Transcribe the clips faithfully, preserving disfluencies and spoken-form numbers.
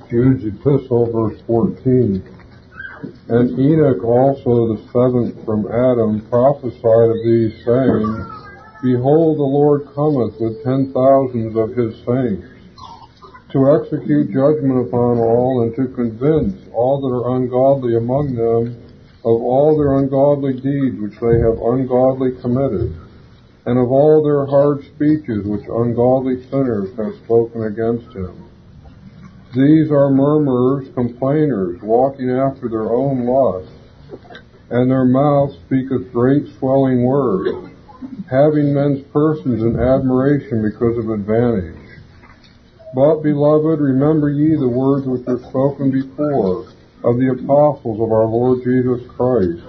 Jude's epistle, verse fourteen. And Enoch also, the seventh from Adam, prophesied of these, saying, Behold, the Lord cometh with ten thousands of his saints, to execute judgment upon all, and to convince all that are ungodly among them of all their ungodly deeds which they have ungodly committed, and of all their hard speeches which ungodly sinners have spoken against him. These are murmurers, complainers, walking after their own lusts, and their mouth speaketh great swelling words, having men's persons in admiration because of advantage. But, beloved, remember ye the words which were spoken before of the apostles of our Lord Jesus Christ,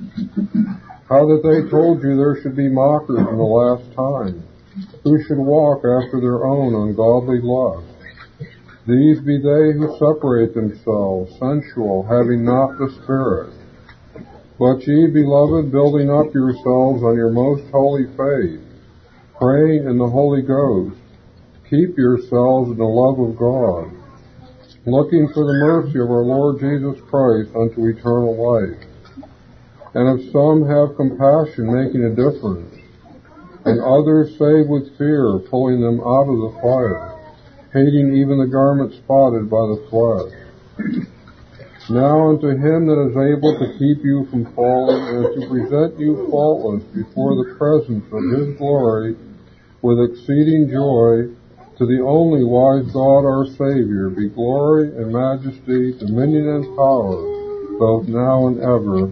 how that they told you there should be mockers in the last time, who should walk after their own ungodly lusts. These be they who separate themselves, sensual, having not the Spirit. But ye, beloved, building up yourselves on your most holy faith, praying in the Holy Ghost, keep yourselves in the love of God, looking for the mercy of our Lord Jesus Christ unto eternal life. And if some have compassion, making a difference, and others save with fear, pulling them out of the fire, hating even the garment spotted by the flesh. Now unto him that is able to keep you from falling, and to present you faultless before the presence of his glory with exceeding joy, to the only wise God our Savior, be glory and majesty, dominion and power, both now and ever.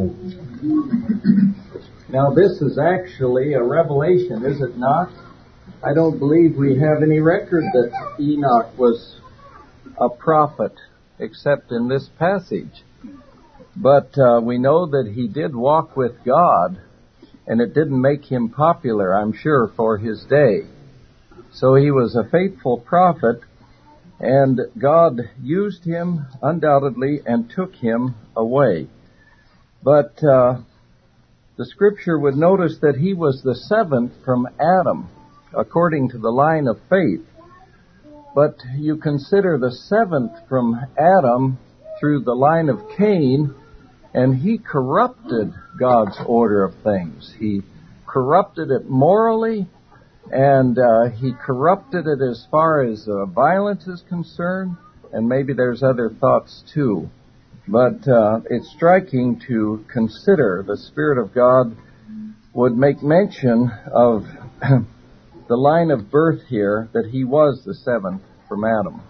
Amen. Now this is actually a revelation, is it not? I don't believe we have any record that Enoch was a prophet, except in this passage. But uh, we know that he did walk with God, and it didn't make him popular, I'm sure, for his day. So he was a faithful prophet, and God used him undoubtedly and took him away. But uh, the Scripture would notice that he was the seventh from Adam, according to the line of faith. But you consider the seventh from Adam through the line of Cain, and he corrupted God's order of things. He corrupted it morally, and uh, he corrupted it as far as uh, violence is concerned, and maybe there's other thoughts too. But uh, it's striking to consider the Spirit of God would make mention of the line of birth here, that he was the seventh from Adam.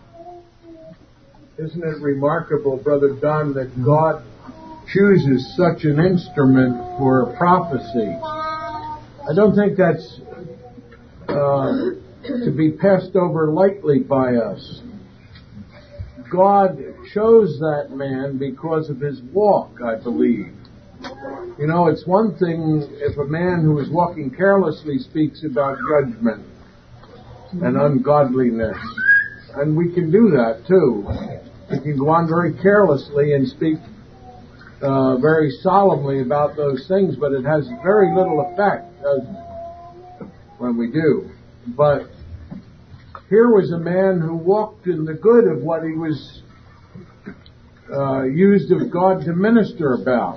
Isn't it remarkable, Brother Don, that God chooses such an instrument for prophecy? I don't think that's uh, to be passed over lightly by us. God chose that man because of his walk, I believe. You know, it's one thing if a man who is walking carelessly speaks about judgment and ungodliness. And we can do that, too. We can go on very carelessly and speak uh, very solemnly about those things, but it has very little effect uh, when we do. But here was a man who walked in the good of what he was uh, used of God to minister about.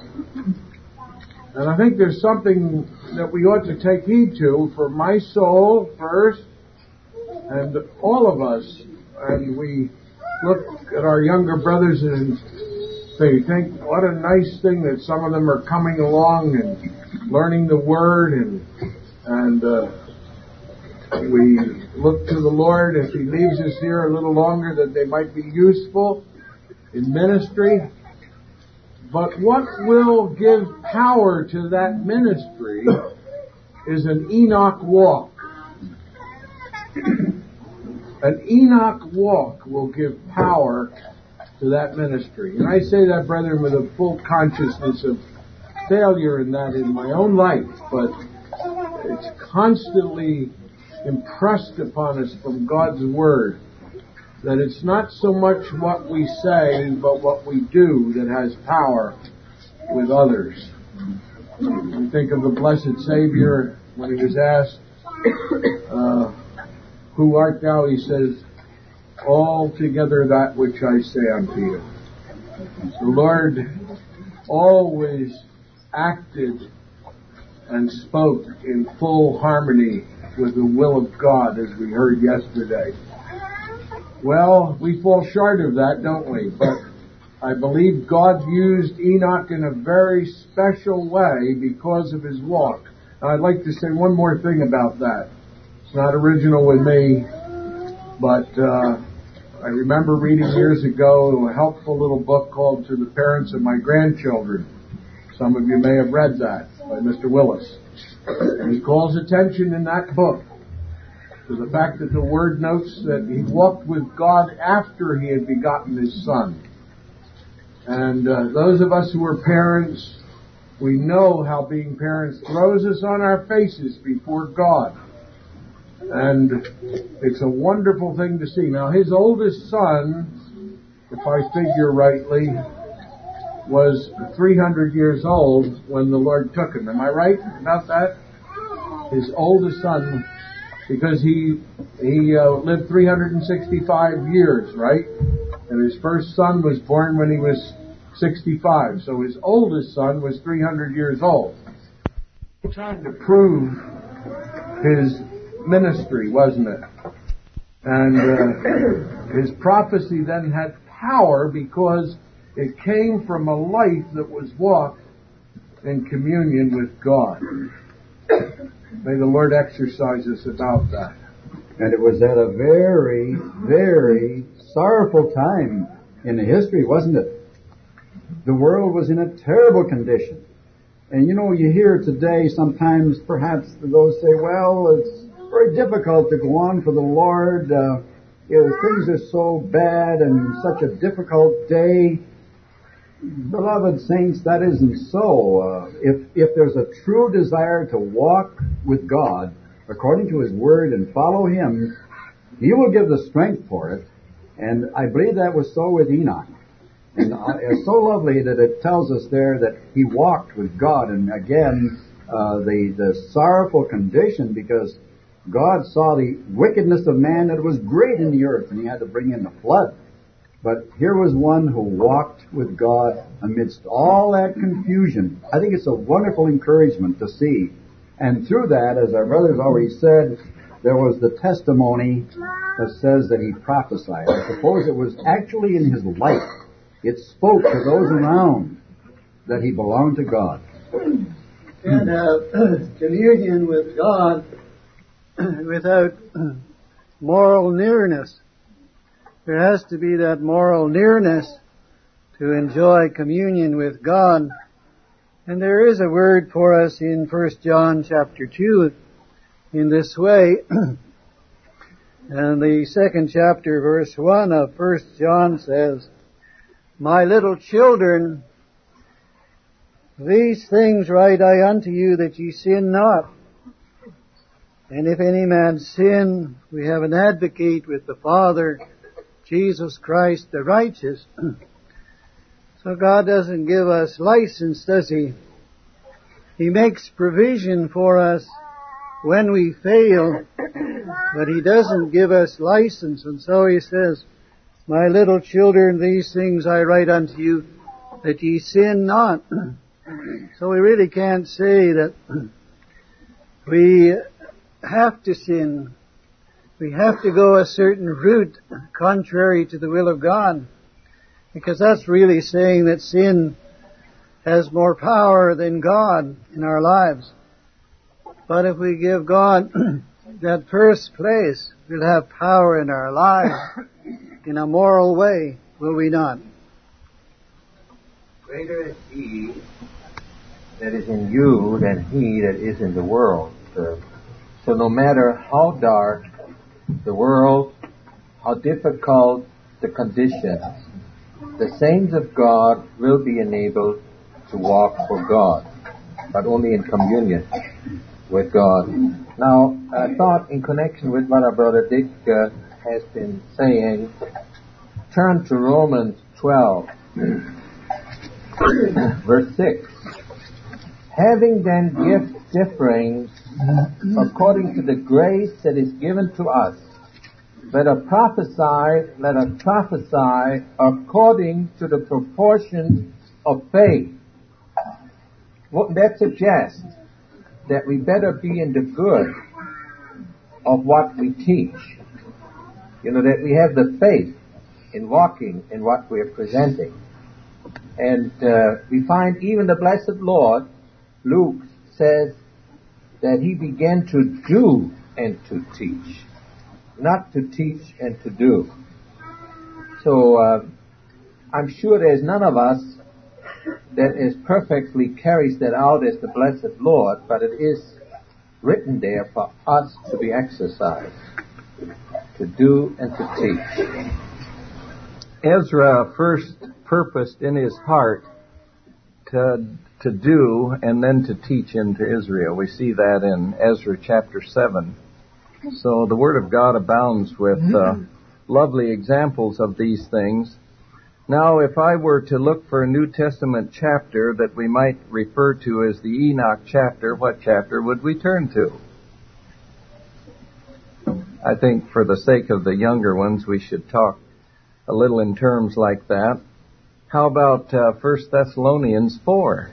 And I think there's something that we ought to take heed to for my soul first, and all of us. And we look at our younger brothers and say, think, what a nice thing that some of them are coming along and learning the Word, and and uh, we look to the Lord, if He leaves us here a little longer, that they might be useful in ministry. But what will give power to that ministry is an Enoch walk. An Enoch walk will give power to that ministry. And I say that, brethren, with a full consciousness of failure in that in my own life, but it's constantly impressed upon us from God's Word that it's not so much what we say, but what we do that has power with others. You think of the blessed Savior when he was asked, uh, who art thou? He says, altogether that which I say unto you. The Lord always acted and spoke in full harmony with the will of God, as we heard yesterday. Well, we fall short of that, don't we? But I believe God used Enoch in a very special way because of his walk. Now, I'd like to say one more thing about that. It's not original with me, but uh, I remember reading years ago a helpful little book called To the Parents of My Grandchildren. Some of you may have read that by Mister Willis. And he calls attention in that book to the fact that the Word notes that he walked with God after he had begotten his son. And uh, those of us who are parents, we know how being parents throws us on our faces before God. And it's a wonderful thing to see. Now, his oldest son, if I figure rightly, was three hundred years old when the Lord took him. Am I right about that? His oldest son, because he he uh, lived three hundred sixty-five years, right? And his first son was born when he was sixty-five. So his oldest son was three hundred years old. Trying to prove his ministry, wasn't it? And uh, his prophecy then had power because it came from a life that was walked in communion with God. May the Lord exercise us about that. And it was at a very, very sorrowful time in the history, wasn't it? The world was in a terrible condition. And you know, you hear today sometimes perhaps those say, well, it's very difficult to go on for the Lord. Uh, you know, things are so bad and such a difficult day. Beloved saints, that isn't so. Uh, if if there's a true desire to walk with God according to His Word and follow Him, He will give the strength for it. And I believe that was so with Enoch. And uh, it's so lovely that it tells us there that he walked with God. And again, uh, the the sorrowful condition, because God saw the wickedness of man, that it was great in the earth, and He had to bring in the flood. But here was one who walked with God amidst all that confusion. I think it's a wonderful encouragement to see. And through that, as our brothers already said, there was the testimony that says that he prophesied. I suppose it was actually in his life. It spoke to those around that he belonged to God. And uh, communion with God without moral nearness. There has to be that moral nearness to enjoy communion with God. And there is a word for us in First John chapter two in this way. And the second chapter, verse one of First John says, My little children, these things write I unto you, that ye sin not. And if any man sin, we have an advocate with the Father, Jesus Christ the righteous. So God doesn't give us license, does He? He makes provision for us when we fail, but He doesn't give us license. And so He says, My little children, these things I write unto you, that ye sin not. So we really can't say that we have to sin. We have to go a certain route contrary to the will of God, because that's really saying that sin has more power than God in our lives. But if we give God that first place, we'll have power in our lives in a moral way, will we not? Greater is He that is in you than he that is in the world. So, so no matter how dark the world, how difficult the conditions, the saints of God will be enabled to walk for God, but only in communion with God. Now, I thought in connection with what our brother Dick uh, has been saying, turn to Romans twelve, verse six. Having then gifts differing according to the grace that is given to us, Let us prophesy, let us prophesy according to the proportion of faith. What that suggests that we better be in the good of what we teach. You know, that we have the faith in walking in what we are presenting. And uh, we find even the blessed Lord, Luke says that he began to do and to teach, not to teach and to do. So uh, I'm sure there's none of us that is perfectly carries that out as the blessed Lord, but it is written there for us to be exercised, to do and to teach. Ezra first purposed in his heart to to do and then to teach into Israel. We see that in Ezra chapter seven. So the Word of God abounds with uh, lovely examples of these things. Now, if I were to look for a New Testament chapter that we might refer to as the Enoch chapter, what chapter would we turn to? I think for the sake of the younger ones, we should talk a little in terms like that. How about uh, First Thessalonians four?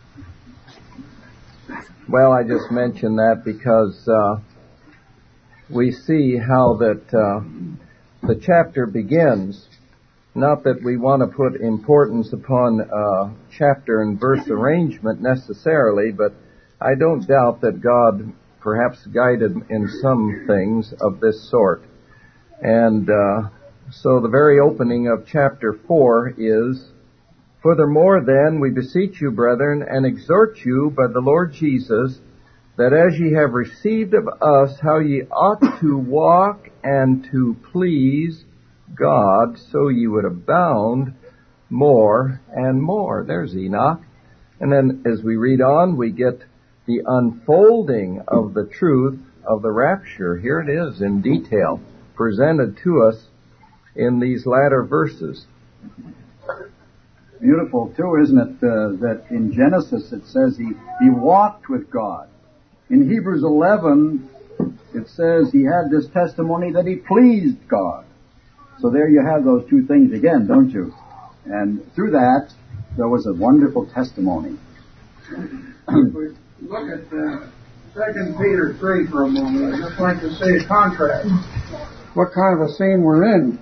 Well, I just mentioned that because uh, we see how that uh, the chapter begins. Not that we want to put importance upon uh, chapter and verse arrangement necessarily, but I don't doubt that God perhaps guided in some things of this sort. And uh, so the very opening of chapter four is, "Furthermore then, we beseech you, brethren, and exhort you by the Lord Jesus, that as ye have received of us how ye ought to walk and to please God, so ye would abound more and more." There's Enoch. And then as we read on, we get the unfolding of the truth of the rapture. Here it is in detail, presented to us in these latter verses. Beautiful too, isn't it, uh, that in Genesis it says he, he walked with God. In Hebrews eleven, it says he had this testimony that he pleased God. So there you have those two things again, don't you? And through that, there was a wonderful testimony. If we look at uh, Second Peter three for a moment, I'd just like to see a contrast. What kind of a scene we're in.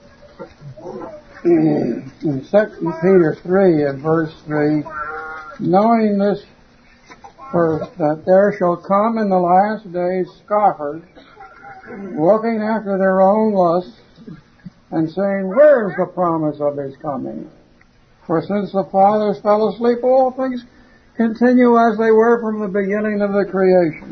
In Second Peter three and verse three, "Knowing this first, that there shall come in the last days scoffers, walking after their own lusts, and saying, Where is the promise of his coming? For since the fathers fell asleep, all things continue as they were from the beginning of the creation.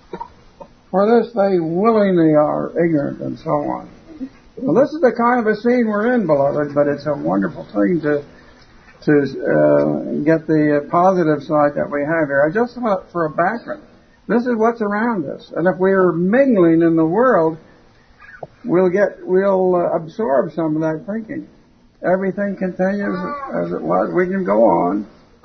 For this they willingly are ignorant," and so on. Well, this is the kind of a scene we're in, beloved, but it's a wonderful thing to to uh, get the positive side that we have here. Just for a background, this is what's around us, and if we're mingling in the world, we'll get we'll uh, absorb some of that thinking. Everything continues as it was. We can go on.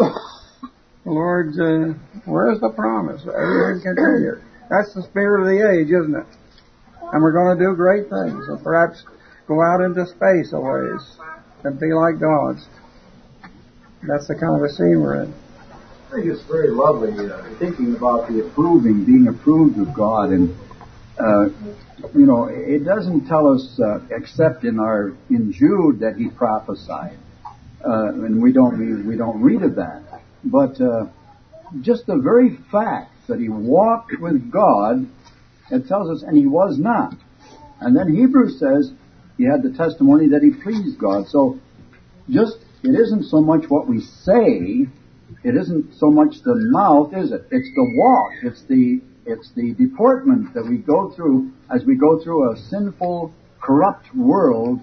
The Lord, uh, where's the promise? Everything continues. That's the spirit of the age, isn't it? And we're going to do great things, and perhaps go out into space a ways and be like gods. That's the kind of a scene we're in. I think it's very lovely uh, thinking about the approving, being approved of God, and uh, you know, it doesn't tell us uh, except in our in Jude that he prophesied, uh, and we don't read, we don't read of that. But uh, just the very fact that he walked with God, it tells us, and he was not. And then Hebrews says he had the testimony that he pleased God. So just, it isn't so much what we say, it isn't so much the mouth, is it? It's the walk, it's the it's the deportment that we go through as we go through a sinful, corrupt world.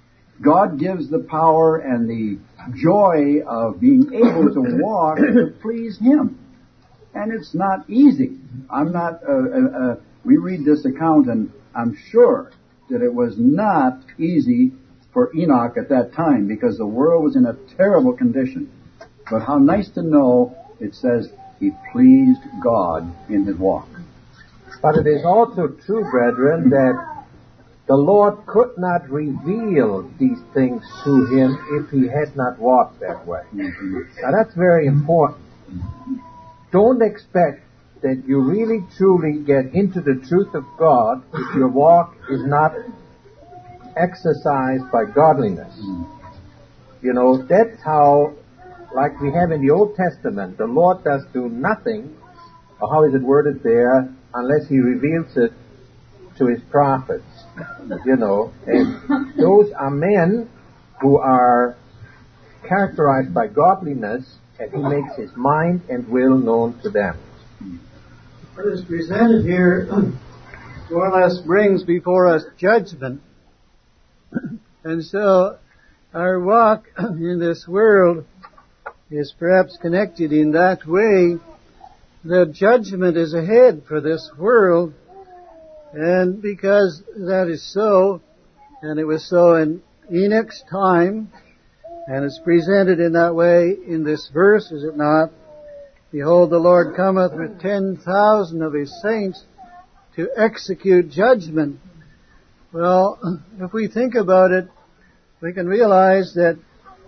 God gives the power and the joy of being able to walk to please him. And it's not easy. I'm not, uh, uh, uh, we read this account and I'm sure that it was not easy for Enoch at that time because the world was in a terrible condition. But how nice to know it says he pleased God in his walk. But it is also true, brethren, that the Lord could not reveal these things to him if he had not walked that way. Now that's very important. Don't expect that you really truly get into the truth of God if your walk is not exercised by godliness. You know, that's how, like we have in the Old Testament, the Lord does do nothing, or how is it worded there, unless he reveals it to his prophets. You know, and those are men who are characterized by godliness, and he makes his mind and will known to them. What is presented here more or less brings before us judgment. And so our walk in this world is perhaps connected in that way. The judgment is ahead for this world, and because that is so, and it was so in Enoch's time, and it's presented in that way in this verse, is it not? Behold, the Lord cometh with ten thousand of his saints to execute judgment. Well, if we think about it, we can realize that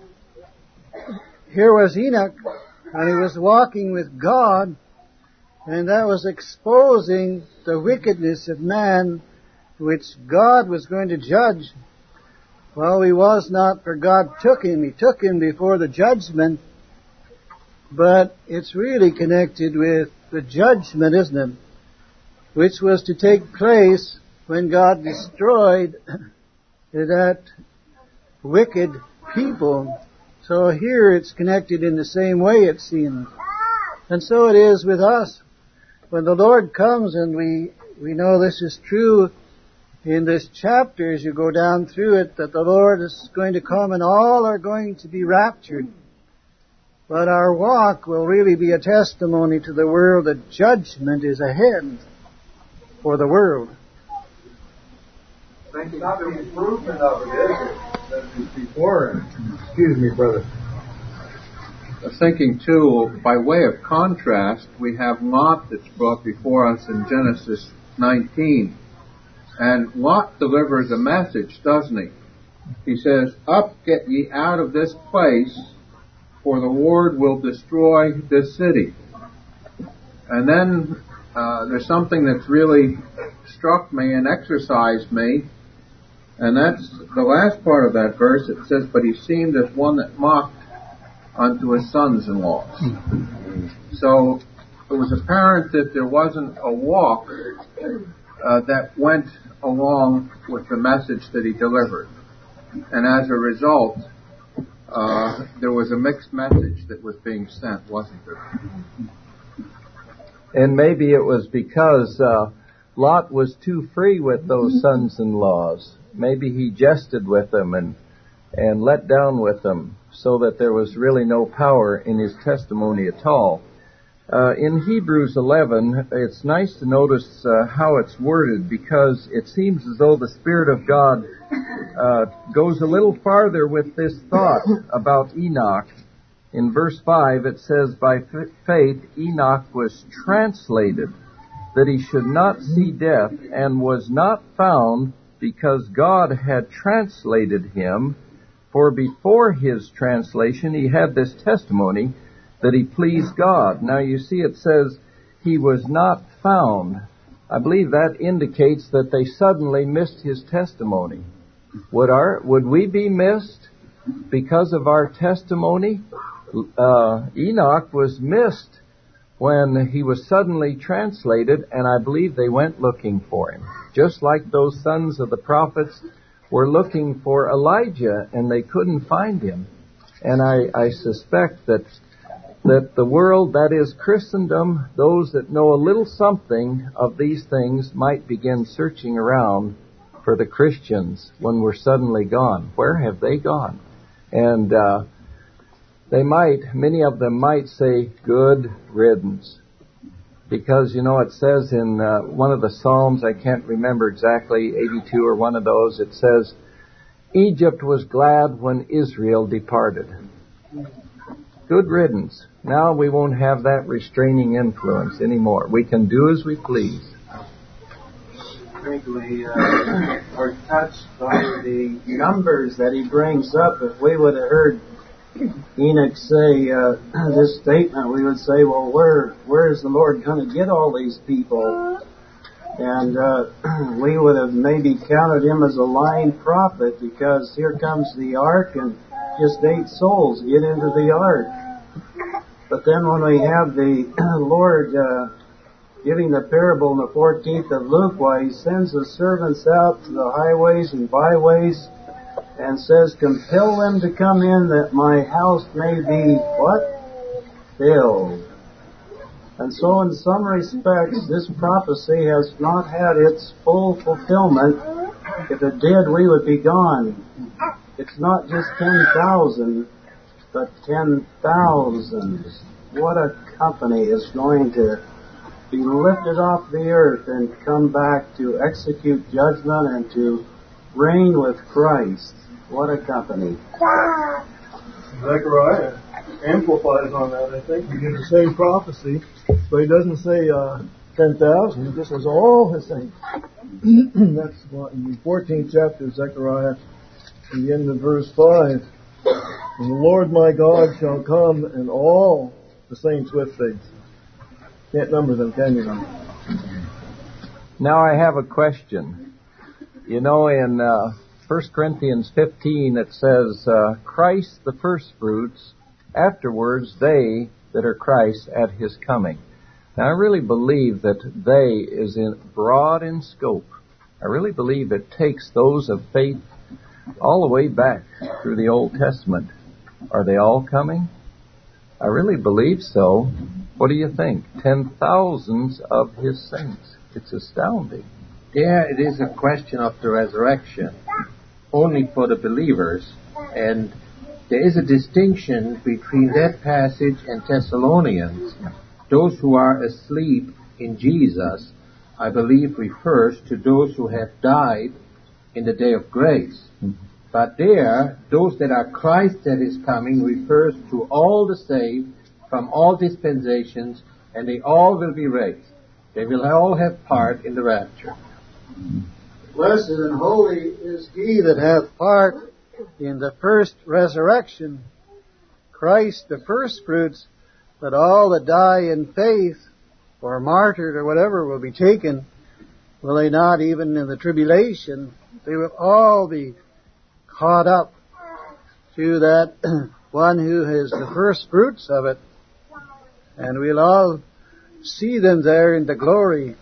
here was Enoch, and he was walking with God, and that was exposing the wickedness of man, which God was going to judge. Well, he was not, for God took him. He took him before the judgment, but it's really connected with the judgment, isn't it? Which was to take place when God destroyed that wicked people. So here it's connected in the same way, it seems. And so it is with us. When the Lord comes, and we, we know this is true in this chapter as you go down through it, that the Lord is going to come and all are going to be raptured. But our walk will really be a testimony to the world that judgment is ahead for the world. Thank you. Not the improvement of it, is it? That is before. Excuse me, brother. Thinking too, by way of contrast, we have Lot that's brought before us in Genesis nineteen. And Lot delivers a message, doesn't he? He says, "Up, get ye out of this place, for the Lord will destroy this city." And then uh, there's something that's really struck me and exercised me, and that's the last part of that verse. It says, "But he seemed as one that mocked unto his sons-in-law." So it was apparent that there wasn't a walk uh, that went along with the message that he delivered. And as a result, uh, there was a mixed message that was being sent, wasn't there? And maybe it was because uh, Lot was too free with those sons-in-laws. Maybe he jested with them and and let down with them, so that there was really no power in his testimony at all. Uh, in Hebrews eleven, it's nice to notice uh, how it's worded, because it seems as though the Spirit of God uh, goes a little farther with this thought about Enoch. In verse five, it says, "By f- faith Enoch was translated, that he should not see death, and was not found, because God had translated him. For before his translation, he had this testimony that he pleased God." Now you see it says he was not found. I believe that indicates that they suddenly missed his testimony. Would our, would we be missed because of our testimony? Uh, Enoch was missed when he was suddenly translated, and I believe they went looking for him. Just like those sons of the prophets were looking for Elijah, and they couldn't find him. And I, I suspect that that the world, that is Christendom, those that know a little something of these things, might begin searching around for the Christians when we're suddenly gone. Where have they gone? And uh, they might, many of them might say, "Good riddance." Because, you know, it says in uh, one of the Psalms, I can't remember exactly, eighty-two or one of those, it says, "Egypt was glad when Israel departed." Good riddance. Now we won't have that restraining influence anymore. We can do as we please. think we uh, are touched by the numbers that he brings up. If we would have heard Enoch say uh, this statement, we would say, well, where where is the Lord going to get all these people? And uh, we would have maybe counted him as a lying prophet, because here comes the ark and just eight souls get into the ark. But then when we have the Lord uh, giving the parable in the fourteenth of Luke, why he sends the servants out to the highways and byways and says, compel them to come in that my house may be, what? Filled. And so in some respects, this prophecy has not had its full fulfillment. If it did, we would be gone. It's not just ten thousand, but ten thousands. What a company is going to be lifted off the earth and come back to execute judgment and to reign with Christ. What a company. Zechariah amplifies on that, I think. He gives the same prophecy, but he doesn't say uh, ten thousand. He just says all his saints. That's what in the fourteenth chapter of Zechariah, in the end of verse five. And the Lord my God shall come, and all the saints with thee. Can't number them, can you? Now I have a question. You know, in uh, First Corinthians fifteen, it says, uh, Christ the firstfruits, afterwards they that are Christ at his coming. Now I really believe that they is in broad in scope. I really believe it takes those of faith all the way back through the Old Testament. Are they all coming? I really believe so. What do you think? Ten thousands of his saints. It's astounding. There it is a question of the resurrection, only for the believers, and there is a distinction between that passage and Thessalonians. Those who are asleep in Jesus, I believe, refers to those who have died in the day of grace. Mm-hmm. But there, those that are Christ that is coming refers to all the saved from all dispensations, and they all will be raised. They will all have part in the rapture. Blessed and holy is he that hath part in the first resurrection. Christ the firstfruits, but all that die in faith, or martyred, or whatever, will be taken. Will they not, even in the tribulation? They will all be caught up to that one who is the first fruits of it. And we'll all see them there in the glory.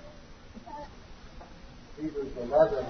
Hebrews eleven,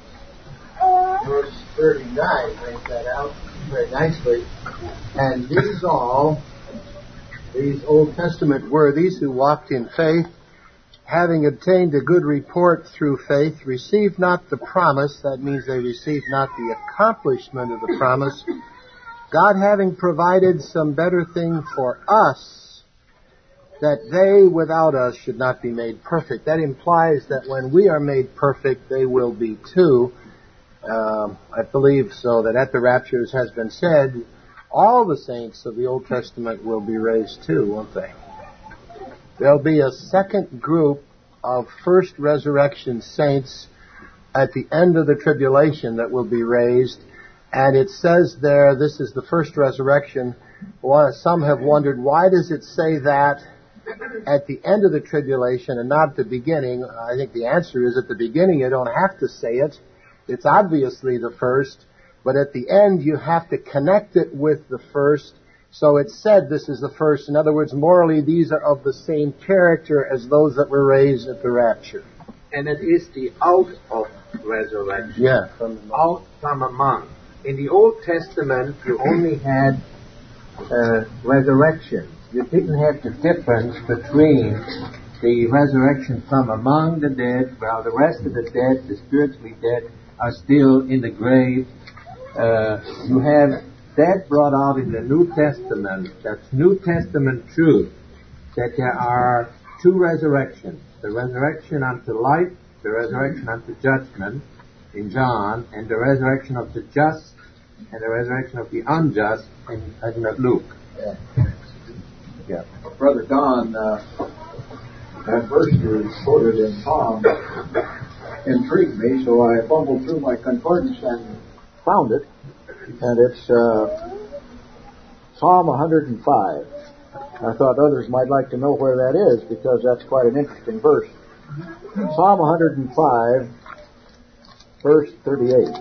uh, verse thirty-nine, brings that out very nicely. And these all, these Old Testament worthies who walked in faith, having obtained a good report through faith, received not the promise. That means they received not the accomplishment of the promise. God having provided some better thing for us, that they without us should not be made perfect. That implies that when we are made perfect, they will be too. Uh, I believe so, that at the rapture, as has been said, all the saints of the Old Testament will be raised too, won't they? There'll be a second group of first resurrection saints at the end of the tribulation that will be raised. And it says there, this is the first resurrection. Some have wondered, why does it say that at the end of the tribulation and not at the beginning? I think the answer is at the beginning you don't have to say it. It's obviously the first. But at the end you have to connect it with the first. So it's said this is the first. In other words, morally these are of the same character as those that were raised at the rapture. And it is the out of resurrection. Yeah. From out from among. In the Old Testament you only had uh, resurrection. You didn't have the difference between the resurrection from among the dead, while the rest of the dead, the spiritually dead, are still in the grave. Uh, you have that brought out in the New Testament. That's New Testament truth, that there are two resurrections. The resurrection unto life, the resurrection unto judgment in John, and the resurrection of the just and the resurrection of the unjust in, in Luke. Yeah. Yeah. Brother Don, uh, that verse you quoted in Psalm intrigued me, so I fumbled through my concordance and found it. And it's uh, Psalm one hundred five. I thought others might like to know where that is, because that's quite an interesting verse. Psalm one hundred five, verse thirty-eight.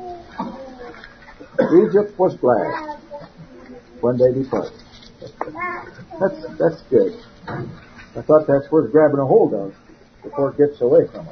Egypt was glad when they departed. That's, that's good. I thought that's worth grabbing a hold of before it gets away from us.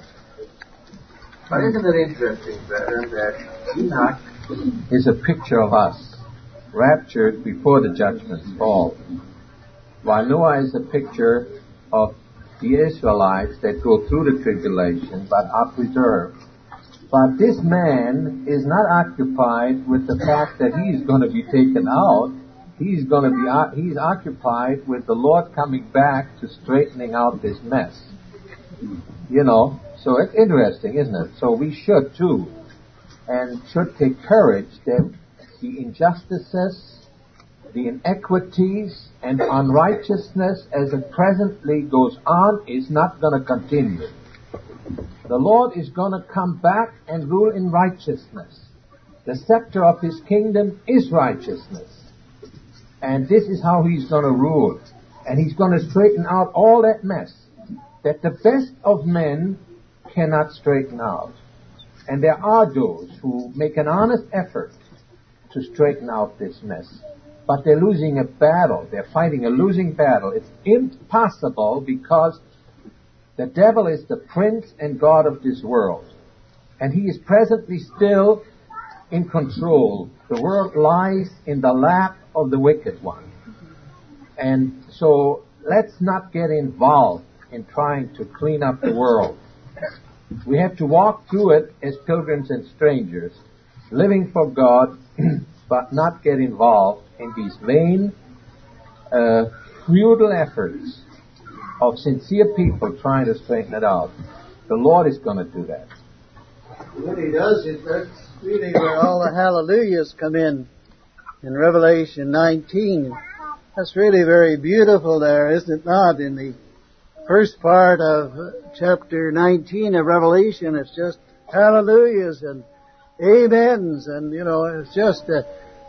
But isn't it interesting, brethren, that Enoch is a picture of us, raptured before the judgments fall, while Noah is a picture of the Israelites that go through the tribulation but are preserved. But this man is not occupied with the fact that he's going to be taken out. He's going to be, he's occupied with the Lord coming back to straightening out this mess. You know, so it's interesting, isn't it? So we should too, and should take courage that the injustices, the inequities, and unrighteousness as it presently goes on is not going to continue. The Lord is going to come back and rule in righteousness. The scepter of His kingdom is righteousness. And this is how He's going to rule. And He's going to straighten out all that mess that the best of men cannot straighten out. And there are those who make an honest effort to straighten out this mess. But they're losing a battle. They're fighting a losing battle. It's impossible because the devil is the prince and god of this world. And he is presently still in control. The world lies in the lap of the wicked one. And so let's not get involved in trying to clean up the world. We have to walk through it as pilgrims and strangers, living for God, but not get involved in these vain, uh, futile efforts of sincere people trying to straighten it out. The Lord is going to do that. What He does is that's really where all the hallelujahs come in, in Revelation nineteen. That's really very beautiful there, isn't it not? In the first part of chapter nineteen of Revelation, it's just hallelujahs and amens, and, you know, it's just a,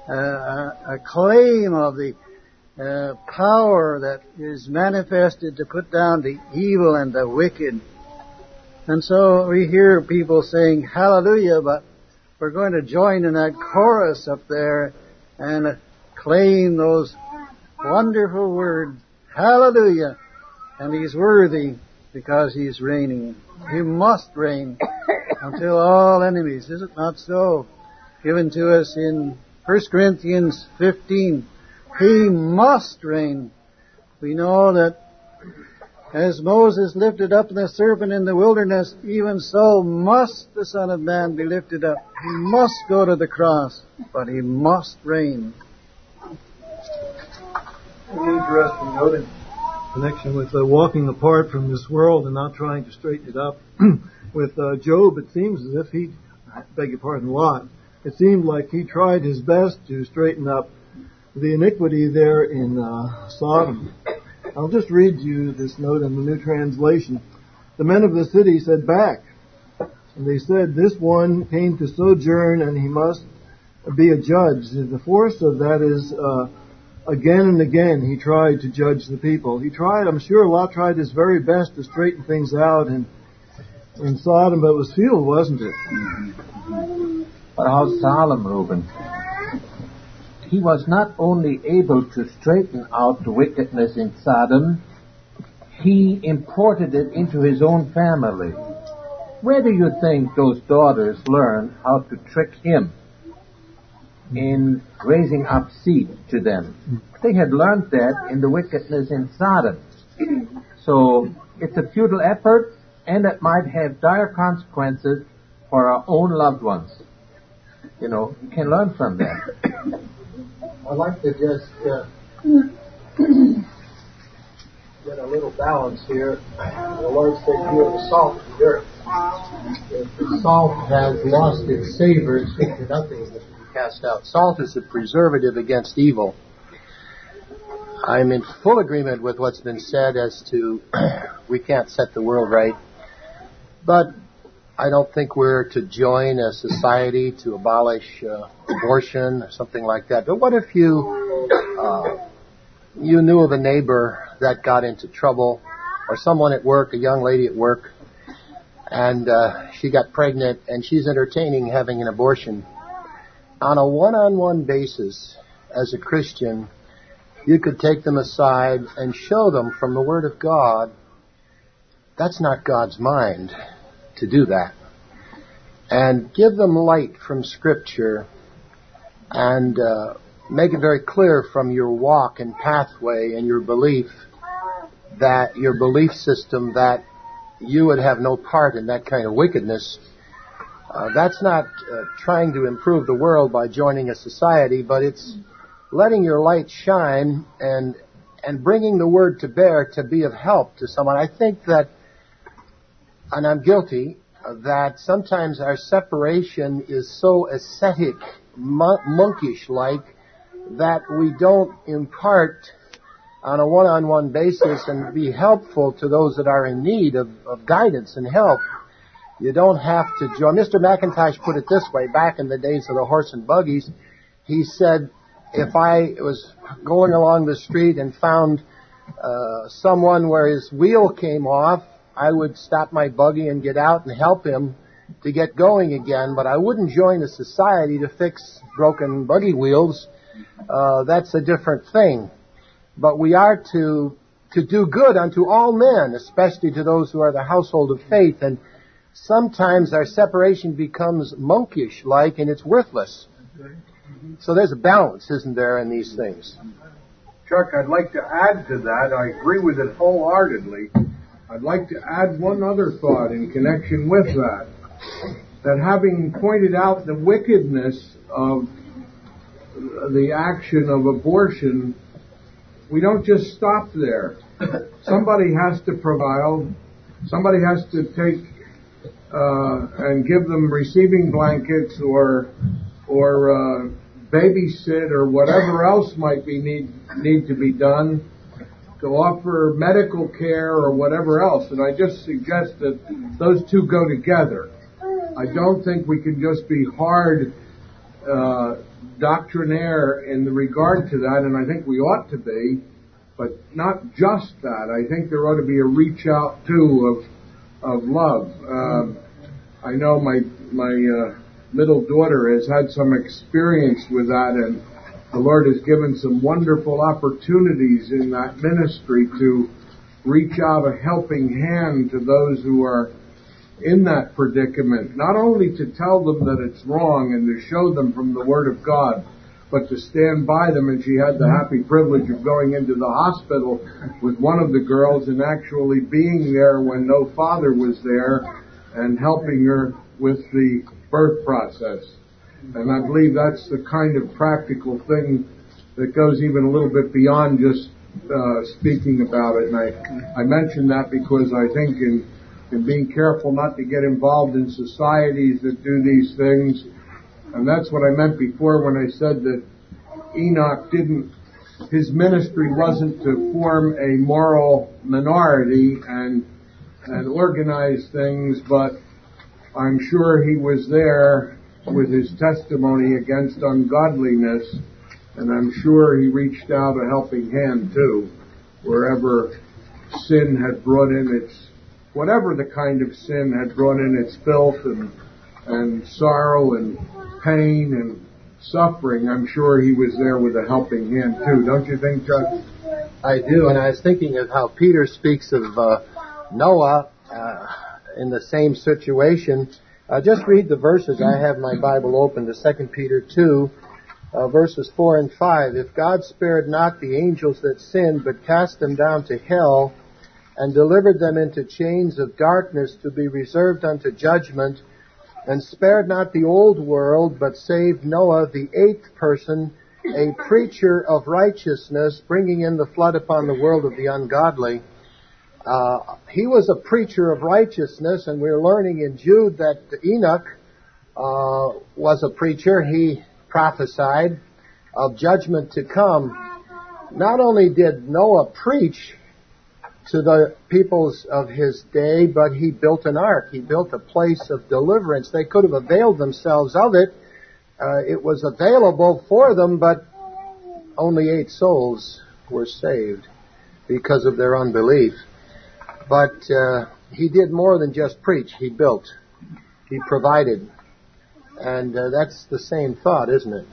a, a claim of the uh, power that is manifested to put down the evil and the wicked. And so we hear people saying hallelujah, but we're going to join in that chorus up there and claim those wonderful words, hallelujah. And He's worthy because He's reigning. He must reign until all enemies, is it not so? Given to us in First Corinthians fifteen. He must reign. We know that as Moses lifted up the serpent in the wilderness, even so must the Son of Man be lifted up. He must go to the cross, but He must reign. Interesting note in connection with uh, walking apart from this world and not trying to straighten it up. With uh, Job, it seems as if he, I beg your pardon, Lot, it seemed like he tried his best to straighten up the iniquity there in uh, Sodom. I'll just read you this note in the New Translation. The men of the city said back, and they said, this one came to sojourn and he must be a judge. The force of that is, uh, again and again he tried to judge the people. He tried, I'm sure Lot tried his very best to straighten things out in, in Sodom, but it was futile, wasn't it? But how's Sodom, Reuben? He was not only able to straighten out the wickedness in Sodom, he imported it into his own family. Where do you think those daughters learned how to trick him in raising up seed to them? They had learned that in the wickedness in Sodom. So it's a futile effort, and it might have dire consequences for our own loved ones. You know, you can learn from that. I'd like to just uh, get a little balance here. The Lord said, you are the salt of the earth. If the salt has lost its savor, it's good for nothing but to be cast out. Salt is a preservative against evil. I'm in full agreement with what's been said as to we can't set the world right. But I don't think we're to join a society to abolish uh, abortion or something like that. But what if you uh, you knew of a neighbor that got into trouble, or someone at work, a young lady at work, and uh, she got pregnant and she's entertaining having an abortion. On a one-on-one basis, as a Christian, you could take them aside and show them from the Word of God that's not God's mind to do that. And give them light from Scripture and uh, make it very clear from your walk and pathway and your belief that your belief system that you would have no part in that kind of wickedness. Uh, that's not uh, trying to improve the world by joining a society, but it's letting your light shine and and bringing the Word to bear to be of help to someone. I think that, and I'm guilty, that sometimes our separation is so ascetic, monkish-like, that we don't impart on a one-on-one basis and be helpful to those that are in need of, of guidance and help. You don't have to join. Mister McIntosh put it this way, back in the days of the horse and buggies. He said, if I was going along the street and found uh, someone where his wheel came off, I would stop my buggy and get out and help him to get going again, but I wouldn't join a society to fix broken buggy wheels. Uh, that's a different thing. But we are to to do good unto all men, especially to those who are the household of faith. And sometimes our separation becomes monkish-like and it's worthless. So there's a balance, isn't there, in these things? Chuck, I'd like to add to that. I agree with it wholeheartedly. I'd like to add one other thought in connection with that. That having pointed out the wickedness of the action of abortion, we don't just stop there. Somebody has to provide, somebody has to take uh, and give them receiving blankets or or uh, babysit or whatever else might be need need to be done, to offer medical care or whatever else. And I just suggest that those two go together. I don't think we can just be hard uh, doctrinaire in the regard to that, and I think we ought to be, but not just that. I think there ought to be a reach out too of of love. Um, I know my my uh, middle daughter has had some experience with that, and the Lord has given some wonderful opportunities in that ministry to reach out a helping hand to those who are in that predicament. Not only to tell them that it's wrong and to show them from the Word of God, but to stand by them. And she had the happy privilege of going into the hospital with one of the girls and actually being there when no father was there and helping her with the birth process. And I believe that's the kind of practical thing that goes even a little bit beyond just uh, speaking about it. And I, I mention that because I think in, in being careful not to get involved in societies that do these things, and that's what I meant before when I said that Enoch didn't, his ministry wasn't to form a moral minority and and organize things, but I'm sure he was there with his testimony against ungodliness, and I'm sure he reached out a helping hand too, wherever sin had brought in its, whatever the kind of sin had brought in its filth and and sorrow and pain and suffering. I'm sure he was there with a helping hand too. Don't you think, Chuck? I do, and I was thinking of how Peter speaks of uh, Noah uh, in the same situation. Uh, just read the verses. I have my Bible open to Second Peter two, uh, verses four and five. If God spared not the angels that sinned, but cast them down to hell, and delivered them into chains of darkness to be reserved unto judgment, and spared not the old world, but saved Noah, the eighth person, a preacher of righteousness, bringing in the flood upon the world of the ungodly. Uh, he was a preacher of righteousness, and we're learning in Jude that Enoch uh, was a preacher. He prophesied of judgment to come. Not only did Noah preach to the peoples of his day, but he built an ark. He built a place of deliverance. They could have availed themselves of it. Uh, it was available for them, but only eight souls were saved because of their unbelief. But uh, he did more than just preach. He built. He provided. And uh, that's the same thought, isn't it?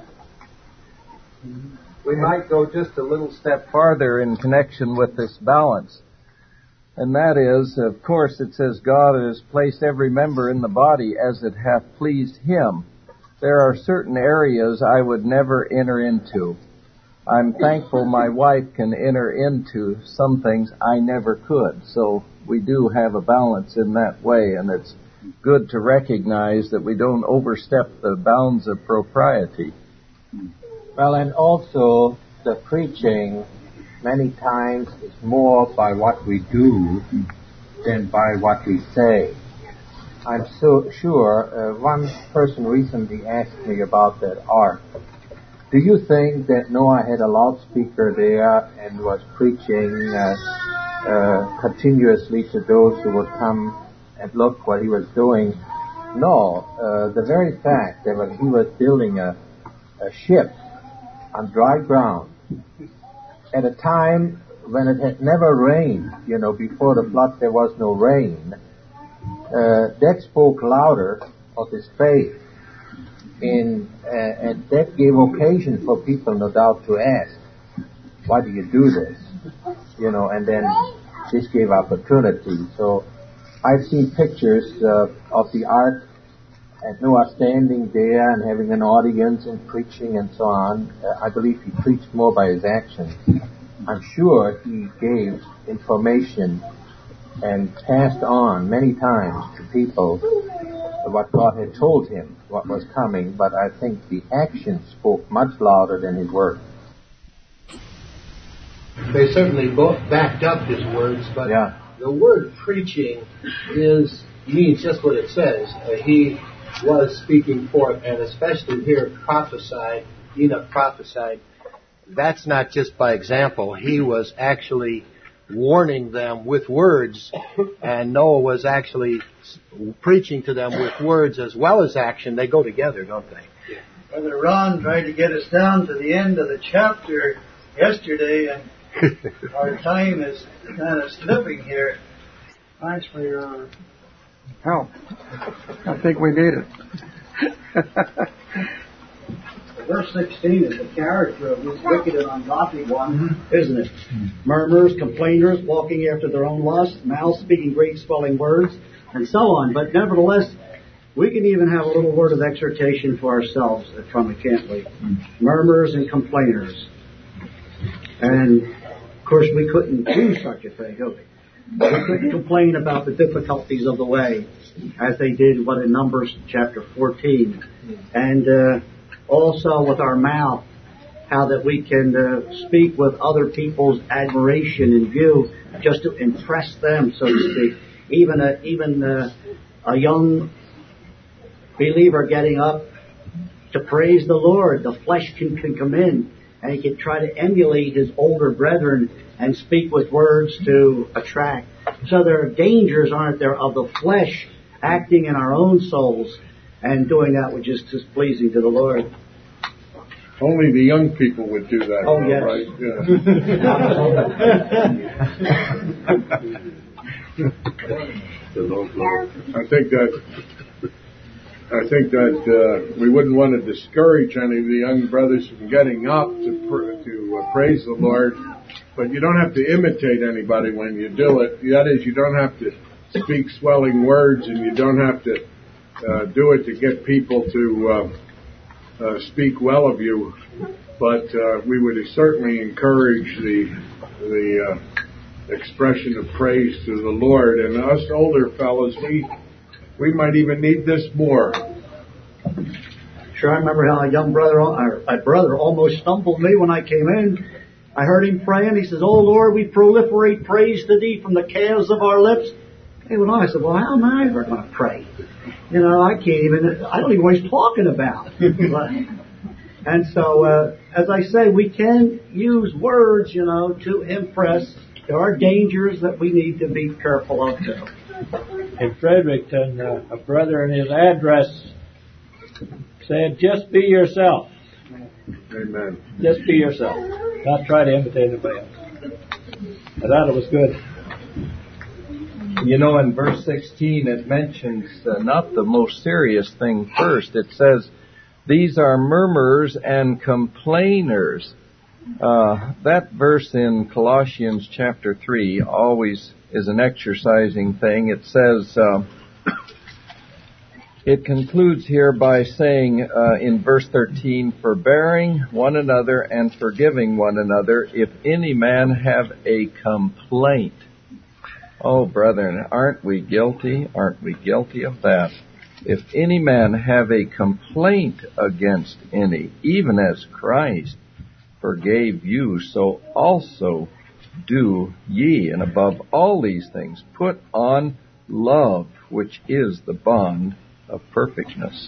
We might go just a little step farther in connection with this balance. And that is, of course, it says God has placed every member in the body as it hath pleased him. There are certain areas I would never enter into. I'm thankful my wife can enter into some things I never could. So we do have a balance in that way, and it's good to recognize that we don't overstep the bounds of propriety. Well, and also the preaching many times is more by what we do than by what we say. I'm so sure, uh, one person recently asked me about that ark. Do you think that Noah had a loudspeaker there and was preaching uh, uh, continuously to those who would come and look what he was doing? No. Uh, the very fact that when he was building a, a ship on dry ground, at a time when it had never rained, you know, before the flood there was no rain, uh, that spoke louder of his faith. In, uh, and that gave occasion for people, no doubt, to ask, why do you do this? You know, and then this gave opportunity. So I've seen pictures uh, of the ark and Noah standing there and having an audience and preaching and so on. Uh, I believe he preached more by his actions. I'm sure he gave information and passed on many times to people what God had told him, what was coming, but I think the action spoke much louder than his words. They certainly both backed up his words, but yeah. The word preaching is means just what it says. Uh, he was speaking forth, and especially here prophesied, Enoch prophesied. That's not just by example. He was actually warning them with words, and Noah was actually preaching to them with words as well as action. They go together, don't they? Brother Ron tried to get us down to the end of the chapter yesterday, and our time is kind of slipping here. Thanks for your help. I think we need it. Verse sixteen is the character of this wicked and ungodly one, isn't it? Murmurers, complainers, walking after their own lust, mouths speaking great swelling words, and so on. But nevertheless, we can even have a little word of exhortation for ourselves from it, can't we? Murmurers and complainers. And, of course, we couldn't do such a thing, could we? We couldn't complain about the difficulties of the way, as they did, what, in Numbers chapter fourteen. And uh, also with our mouth, how that we can uh, speak with other people's admiration in view, just to impress them, so to speak. Even a, even a, a young believer getting up to praise the Lord, the flesh can, can come in, and he can try to emulate his older brethren and speak with words to attract. So there are dangers, aren't there, of the flesh acting in our own souls and doing that which is displeasing to the Lord. Only the young people would do that. Oh, yes. Right? Yeah. I think that I think that uh, we wouldn't want to discourage any of the young brothers from getting up to pr- to uh, praise the Lord, but you don't have to imitate anybody when you do it. That is, you don't have to speak swelling words, and you don't have to uh, do it to get people to uh, uh, speak well of you. But uh, we would certainly encourage the the uh, expression of praise to the Lord. And us older fellows, we we might even need this more. Sure, I remember how a young brother, or a brother, almost stumbled me when I came in. I heard him praying. He says, "Oh Lord, we proliferate praise to Thee from the calves of our lips." Hey, well, I said, "Well, how am I ever going to pray? You know, I can't even. I don't even know what he's talking about." And so, uh, as I say, we can use words, you know, to impress there are dangers that we need to be careful of too. In Fredericton, uh, a brother in his address said, just be yourself. Amen. Just be yourself. Not try to imitate anybody else. I thought it was good. You know, in verse sixteen, it mentions uh, not the most serious thing first. It says, these are murmurers and complainers. Uh, that verse in Colossians chapter three always is an exercising thing. It says, uh, it concludes here by saying uh, in verse thirteen, forbearing one another and forgiving one another, if any man have a complaint. Oh, brethren, aren't we guilty? Aren't we guilty of that? If any man have a complaint against any, even as Christ forgave you, so also do ye. And above all these things, put on love, which is the bond of perfectness.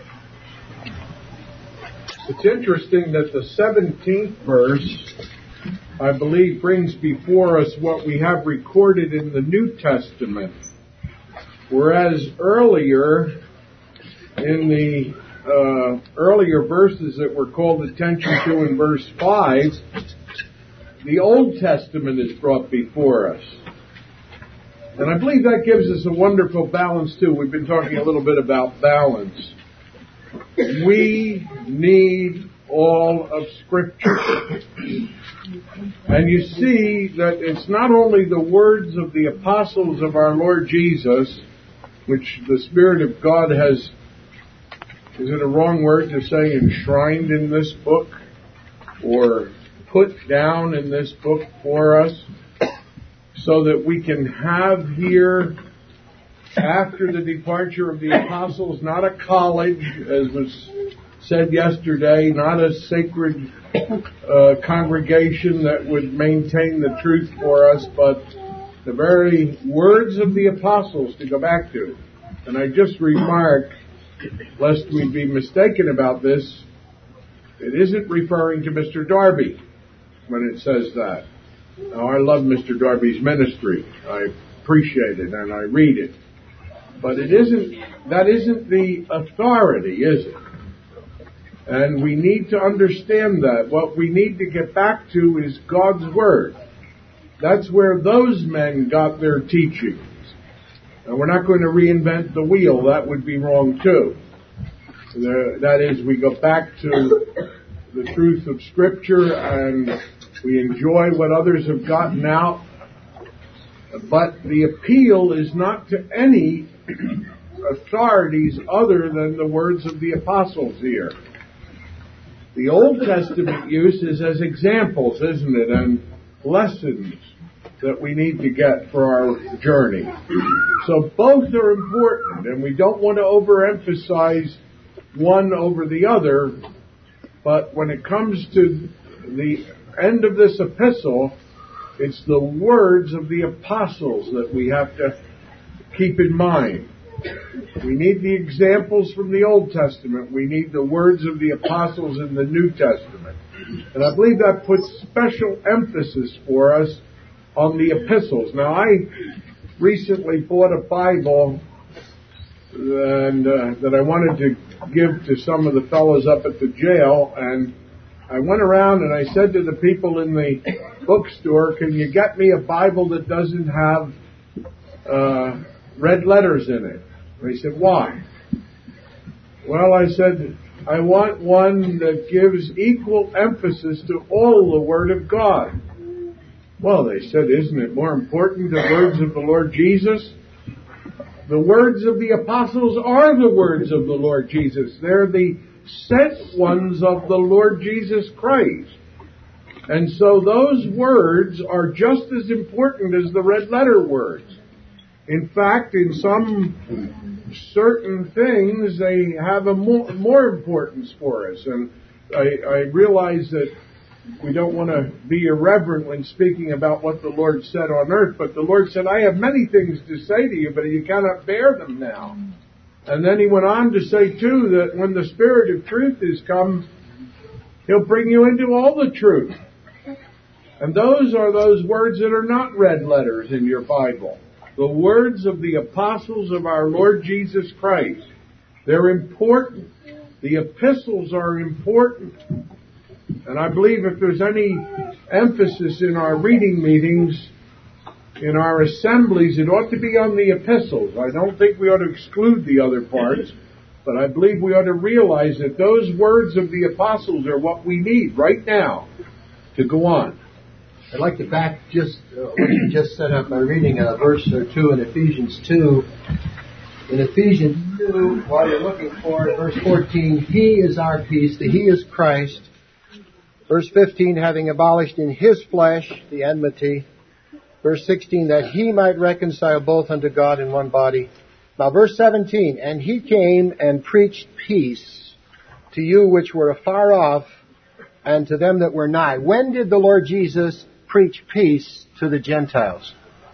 It's interesting that the seventeenth verse, I believe, brings before us what we have recorded in the New Testament. Whereas earlier, in the uh, earlier verses that were called attention to in verse five, the Old Testament is brought before us. And I believe that gives us a wonderful balance too. We've been talking a little bit about balance. We need all of Scripture. And you see that it's not only the words of the apostles of our Lord Jesus, which the Spirit of God has, is it a wrong word to say enshrined in this book, or put down in this book for us, so that we can have here, after the departure of the apostles, not a college, as was said yesterday, not a sacred uh, congregation that would maintain the truth for us, but the very words of the apostles to go back to. And I just remark, lest we be mistaken about this, it isn't referring to Mister Darby when it says that. Now, I love Mister Darby's ministry. I appreciate it and I read it. But it isn't, that isn't the authority, is it? And we need to understand that. What we need to get back to is God's Word. That's where those men got their teachings. And we're not going to reinvent the wheel. That would be wrong too. That is, we go back to the truth of Scripture and we enjoy what others have gotten out. But the appeal is not to any authorities other than the words of the apostles here. The Old Testament use is as examples, isn't it, and lessons that we need to get for our journey. So both are important, and we don't want to overemphasize one over the other, but when it comes to the end of this epistle, it's the words of the apostles that we have to keep in mind. We need the examples from the Old Testament. We need the words of the apostles in the New Testament. And I believe that puts special emphasis for us on the epistles. Now, I recently bought a Bible and uh, that I wanted to give to some of the fellows up at the jail, and I went around and I said to the people in the bookstore, can you get me a Bible that doesn't have uh, red letters in it? They said, why? Well, I said, I want one that gives equal emphasis to all the Word of God. Well, they said, isn't it more important the words of the Lord Jesus? The words of the apostles are the words of the Lord Jesus. They're the sent ones of the Lord Jesus Christ. And so those words are just as important as the red letter words. In fact, in some certain things, they have a more, more importance for us. And I, I realize that we don't want to be irreverent when speaking about what the Lord said on earth, but the Lord said, I have many things to say to you, but you cannot bear them now. And then he went on to say, too, that when the Spirit of truth is come, he'll bring you into all the truth. And those are those words that are not red letters in your Bible. The words of the apostles of our Lord Jesus Christ. They're important. The epistles are important. And I believe if there's any emphasis in our reading meetings, in our assemblies, it ought to be on the epistles. I don't think we ought to exclude the other parts, but I believe we ought to realize that those words of the apostles are what we need right now to go on. I'd like to back just uh, what you just set up by reading a verse or two in Ephesians two. In Ephesians two, while you're looking for it, verse fourteen, He is our peace, the He is Christ. Verse fifteen, having abolished in His flesh the enmity. Verse sixteen, that He might reconcile both unto God in one body. Now verse seventeen, and He came and preached peace to you which were afar off, and to them that were nigh. When did the Lord Jesus preach peace to the Gentiles?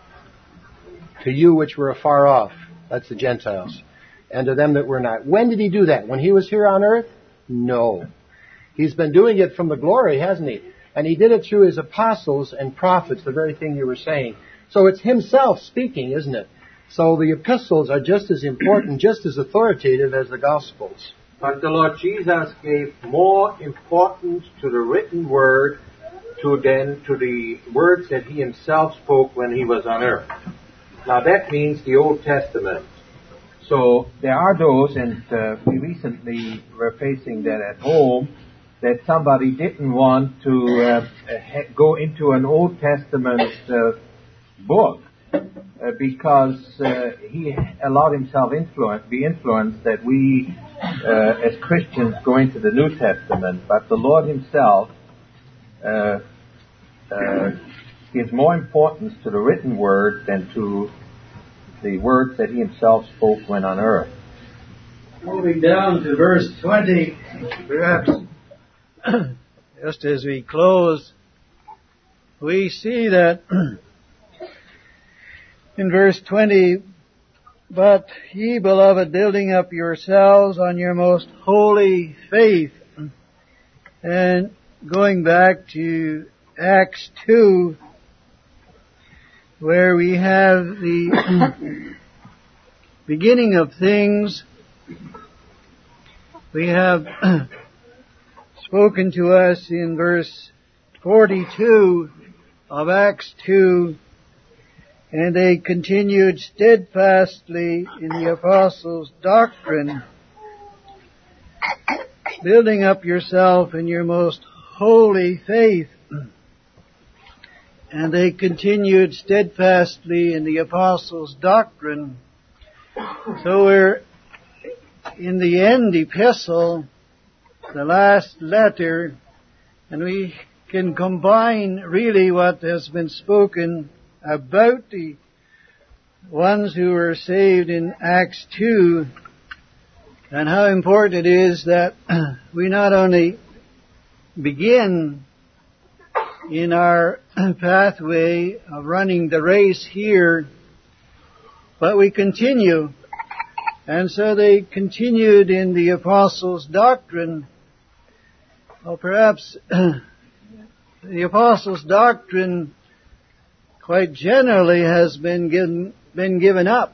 To you which were afar off. That's the Gentiles. And to them that were nigh. When did He do that? When He was here on earth? No. He's been doing it from the glory, hasn't He? And He did it through His apostles and prophets, the very thing you were saying. So it's Himself speaking, isn't it? So the epistles are just as important, just as authoritative as the Gospels. But the Lord Jesus gave more importance to the written word to than to the words that He Himself spoke when He was on earth. Now that means the Old Testament. So there are those, and uh, we recently were facing that at home, that somebody didn't want to uh, ha- go into an Old Testament uh, book uh, because uh, he allowed himself influence, be influenced that we uh, as Christians go into the New Testament. But the Lord Himself uh, uh, gives more importance to the written word than to the words that He Himself spoke when on earth. Moving down to verse twenty, perhaps just as we close, we see that in verse twenty, but ye, beloved, building up yourselves on your most holy faith. And going back to Acts two, where we have the beginning of things, we have spoken to us in verse forty-two of Acts two, and they continued steadfastly in the apostles' doctrine, building up yourself in your most holy faith. And they continued steadfastly in the apostles' doctrine. So we're in the end epistle, the last letter, and we can combine really what has been spoken about the ones who were saved in Acts two, and how important it is that we not only begin in our pathway of running the race here, but we continue. And so they continued in the apostles' doctrine. Well, perhaps the apostles' doctrine quite generally has been given, been given up.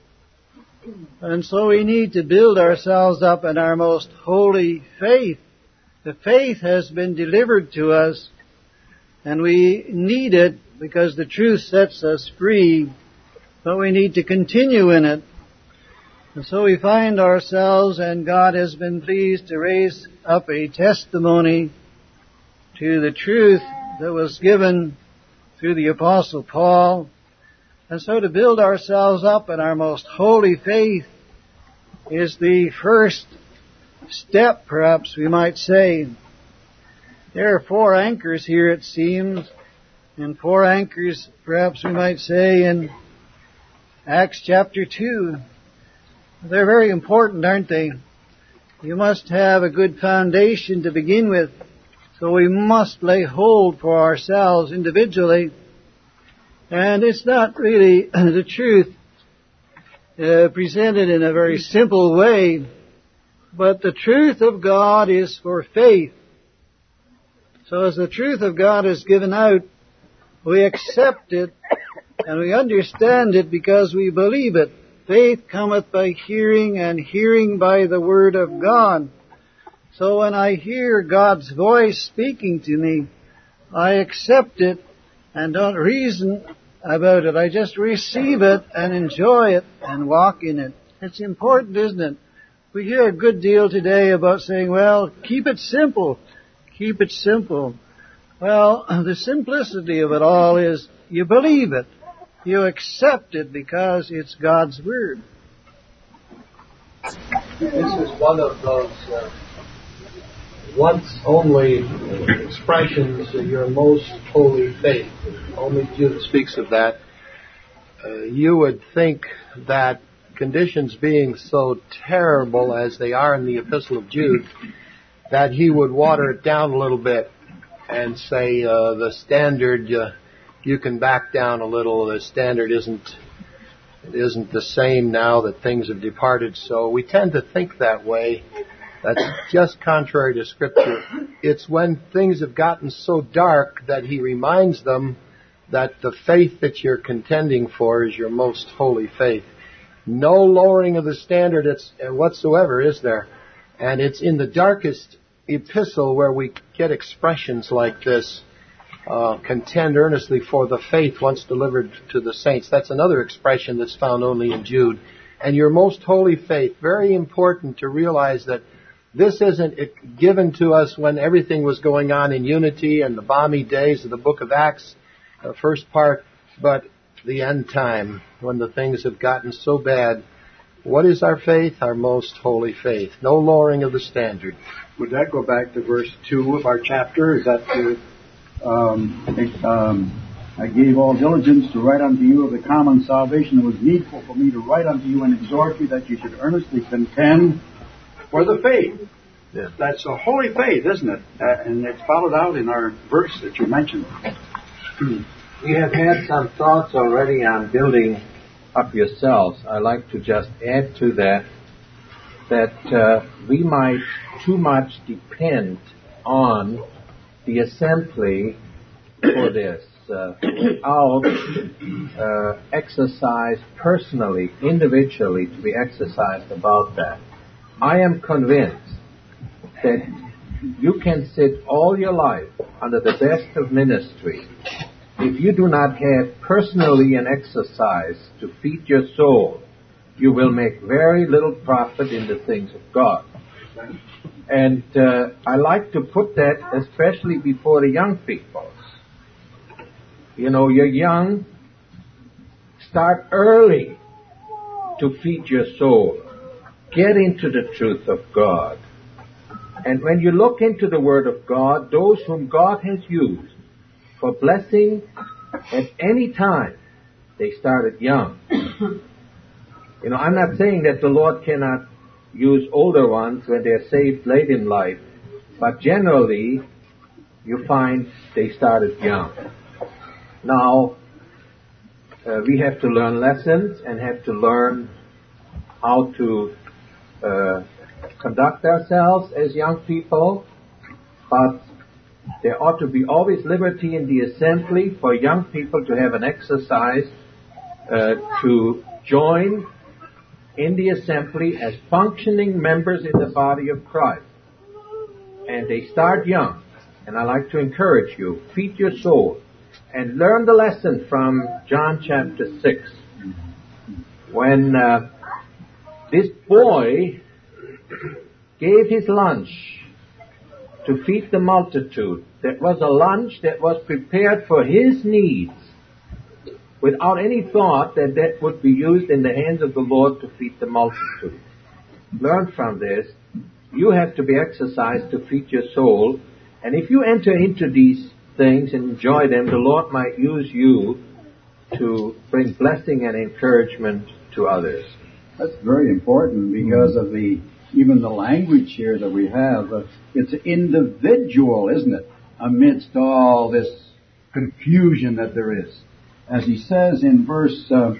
And so we need to build ourselves up in our most holy faith. The faith has been delivered to us, and we need it because the truth sets us free, but we need to continue in it. And so we find ourselves, and God has been pleased to raise up a testimony to the truth that was given through the Apostle Paul. And so to build ourselves up in our most holy faith is the first step, perhaps we might say. There are four anchors here, it seems, and four anchors, perhaps we might say, in Acts chapter two. They're very important, aren't they? You must have a good foundation to begin with, so we must lay hold for ourselves individually. And it's not really the truth uh, presented in a very simple way, but the truth of God is for faith. So as the truth of God is given out We accept it and we understand it because we believe it. Faith cometh by hearing, and hearing by the Word of God. So when I hear God's voice speaking to me, I accept it and don't reason about it. I just receive it and enjoy it and walk in it. It's important, isn't it? We hear a good deal today about saying, well, keep it simple. Keep it simple. Well, the simplicity of it all is you believe it. You accept it because it's God's Word. This is one of those uh, once only expressions of your most holy faith. Only Jude speaks of that. Uh, you would think that conditions being so terrible as they are in the Epistle of Jude, that he would water it down a little bit and say uh, the standard, uh, you can back down a little. The standard isn't it isn't the same now that things have departed. So we tend to think that way. That's just contrary to Scripture. It's when things have gotten so dark that he reminds them that the faith that you're contending for is your most holy faith. No lowering of the standard whatsoever, is there? And it's in the darkest epistle where we get expressions like this. Uh, contend earnestly for the faith once delivered to the saints. That's another expression that's found only in Jude. And your most holy faith, very important to realize that this isn't given to us when everything was going on in unity and the balmy days of the book of Acts, the first part, but the end time, when the things have gotten so bad. What is our faith? Our most holy faith. No lowering of the standard. Would that go back to verse two of our chapter? Is that the... Um, um, I gave all diligence to write unto you of the common salvation. It was needful for me to write unto you and exhort you that you should earnestly contend for the faith. Yeah. That's a holy faith, isn't it? Uh, and it's followed out in our verse that you mentioned. You have had some thoughts already on building up yourselves. I'd like to just add to that that uh, we might too much depend on the assembly for this, uh, without uh, exercise personally, individually, to be exercised about that. I am convinced that you can sit all your life under the best of ministry. If you do not have personally an exercise to feed your soul, you will make very little profit in the things of God. And uh, I like to put that especially before the young people. You know, you're young. Start early to feed your soul. Get into the truth of God. And when you look into the Word of God, those whom God has used for blessing at any time, they started young. You know, I'm not saying that the Lord cannot use older ones when they're saved late in life, but generally you find they started young. Now, uh, we have to learn lessons and have to learn how to uh, conduct ourselves as young people, but there ought to be always liberty in the assembly for young people to have an exercise uh, to join in the assembly as functioning members in the body of Christ. And they start young. And I like to encourage you, feed your soul and learn the lesson from John chapter six. When uh, this boy gave his lunch to feed the multitude, that was a lunch that was prepared for his needs, without any thought that that would be used in the hands of the Lord to feed the multitude. Learn from this. You have to be exercised to feed your soul. And if you enter into these things and enjoy them, the Lord might use you to bring blessing and encouragement to others. That's very important because of the even the language here that we have. Uh, it's individual, isn't it? Amidst all this confusion that there is. As he says in verse uh,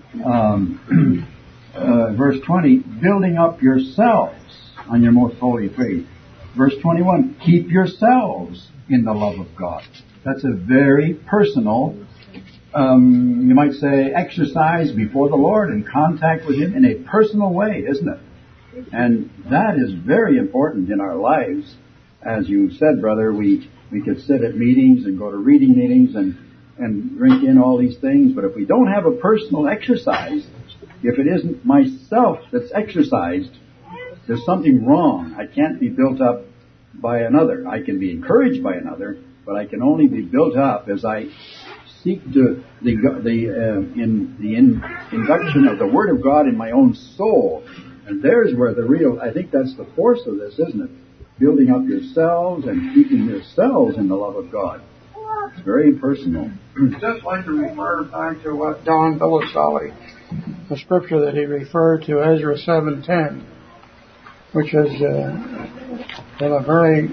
um, uh, verse twenty, building up yourselves on your most holy faith. verse twenty-one, keep yourselves in the love of God. That's a very personal, um, you might say, exercise before the Lord and contact with Him in a personal way, isn't it? And that is very important in our lives. As you said, brother, we, we could sit at meetings and go to reading meetings and, and drink in all these things, but if we don't have a personal exercise, if it isn't myself that's exercised, there's something wrong. I can't be built up by another. I can be encouraged by another, but I can only be built up as I seek to the the uh, in the in, induction of the Word of God in my own soul. And there's where the real, I think that's the force of this, isn't it? Building up yourselves and keeping yourselves in the love of God. It's very impersonal. I'd just like to refer back to what Don Billisali, the scripture that he referred to, Ezra seven ten, which has uh, been a very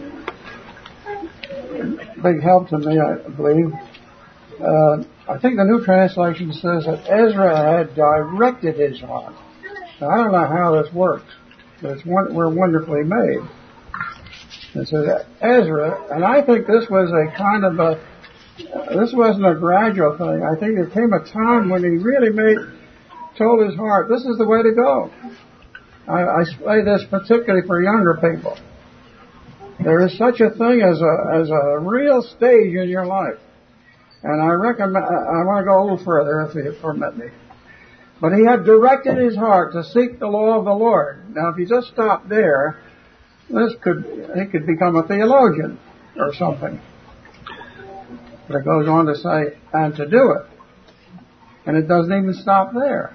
big help to me, I believe. Uh, I think the New Translation says that Ezra had directed his heart. Now, I don't know how this works, but it's one, we're wonderfully made. It says Ezra, and I think this was a kind of a, uh, this wasn't a gradual thing. I think there came a time when he really made, told his heart, this is the way to go. I, I say this particularly for younger people. There is such a thing as a as a real stage in your life, and I recommend. I want to go a little further, if you permit me. But he had directed his heart to seek the law of the Lord. Now, if you just stop there, this could he could become a theologian or something. But it goes on to say, and to do it, and it doesn't even stop there.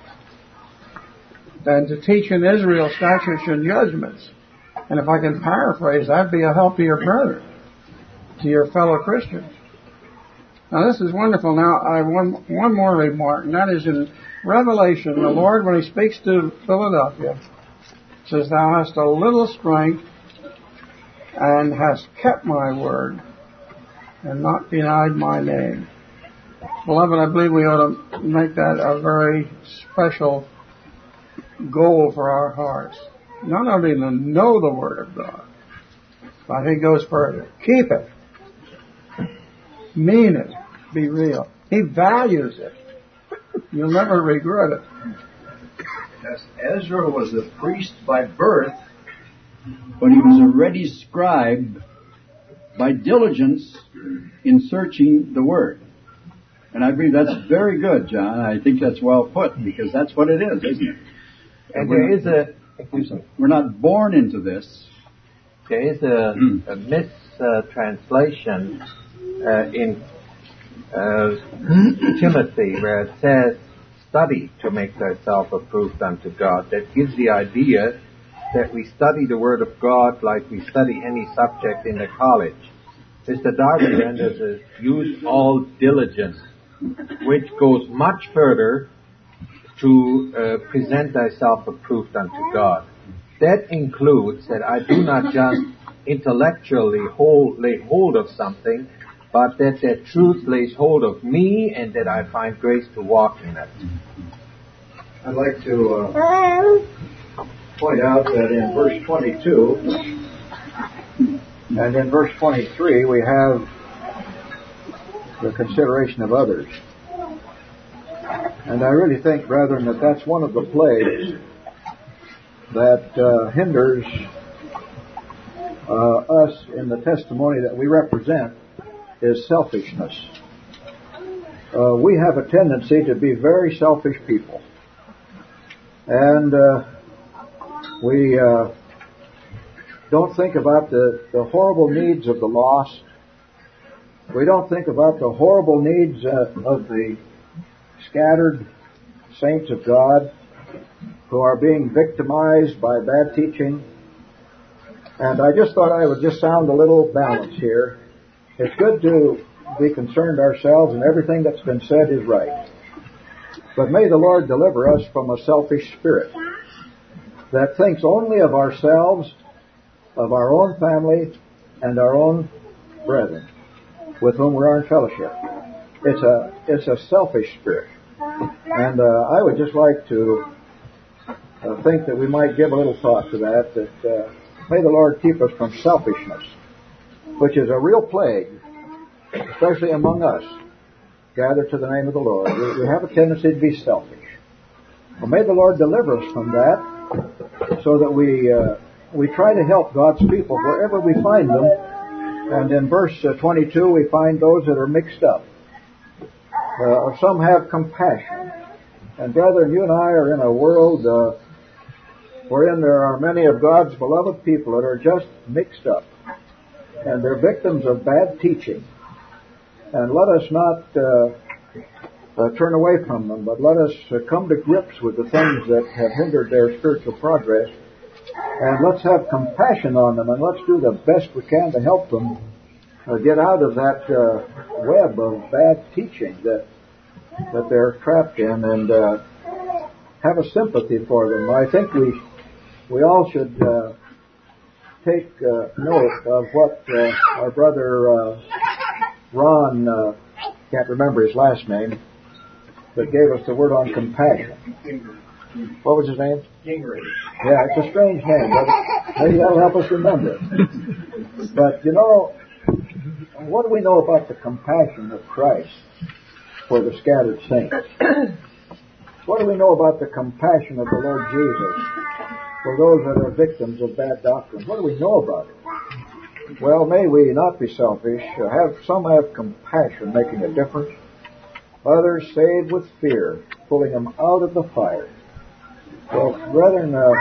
And to teach in Israel statutes and judgments. And if I can paraphrase, that'd be a help to your brother, to your fellow Christians. Now this is wonderful. Now I have one, one more remark, and that is in Revelation, the Lord, when He speaks to Philadelphia, says, thou hast a little strength and hast kept my word and not denied my name. Beloved, I believe we ought to make that a very special goal for our hearts. Not only to know the Word of God, but He goes further. Keep it. Mean it. Be real. He values it. You'll never regret it. Yes, Ezra was a priest by birth, but he was a ready scribe by diligence in searching the Word. And I believe that's very good, John. I think that's well put, because that's what it is, isn't it? And there is a, we're not born into this. There is a, mm. a mistranslation uh, uh, in uh, Timothy where it says, study to make thyself approved unto God. That gives the idea that we study the Word of God like we study any subject in the college. Mister Darby renders it, use all diligence, which goes much further to uh, present thyself approved unto God. That includes that I do not just intellectually hold, lay hold of something, but that that truth lays hold of me and that I find grace to walk in it. I'd like to uh, point out that in verse twenty-two and in verse twenty-three we have the consideration of others. And I really think, brethren, that that's one of the plagues that uh, hinders uh, us in the testimony that we represent is selfishness. Uh, we have a tendency to be very selfish people. And uh, we uh, don't think about the, the horrible needs of the lost. We don't think about the horrible needs uh, of the scattered saints of God who are being victimized by bad teaching. And I just thought I would just sound a little balance here. It's good to be concerned ourselves, and everything that's been said is right. But may the Lord deliver us from a selfish spirit that thinks only of ourselves, of our own family, and our own brethren with whom we are in fellowship. It's a it's a selfish spirit. And uh, I would just like to uh, think that we might give a little thought to that, that uh, may the Lord keep us from selfishness, which is a real plague, especially among us, gathered to the name of the Lord. We, we have a tendency to be selfish. Well, may the Lord deliver us from that, so that we uh, we try to help God's people wherever we find them. And in verse uh, twenty-two, we find those that are mixed up. Uh, some have compassion. And brethren, you and I are in a world uh, wherein there are many of God's beloved people that are just mixed up. And they're victims of bad teaching. And let us not uh, uh, turn away from them, but let us uh, come to grips with the things that have hindered their spiritual progress. And let's have compassion on them, and let's do the best we can to help them uh, get out of that uh, web of bad teaching that that they're trapped in, and uh, have a sympathy for them. I think we we all should uh, take uh, note of what uh, our brother uh, Ron, uh, can't remember his last name, but gave us the word on compassion. What was his name? Gingrich. Yeah, it's a strange name, but maybe that'll help us remember it. But, you know, what do we know about the compassion of Christ for the scattered saints? What do we know about the compassion of the Lord Jesus for those that are victims of bad doctrine? What do we know about it? Well, may we not be selfish. Have some have compassion, making a difference. Others saved with fear, pulling them out of the fire. Well, brethren, uh,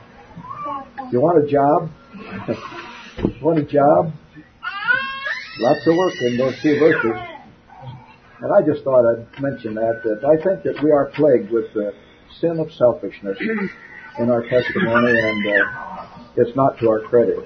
you want a job? You want a job? Lots of work in those two verses. And I just thought I'd mention that, that I think that we are plagued with the sin of selfishness in our testimony, and uh, it's not to our credit.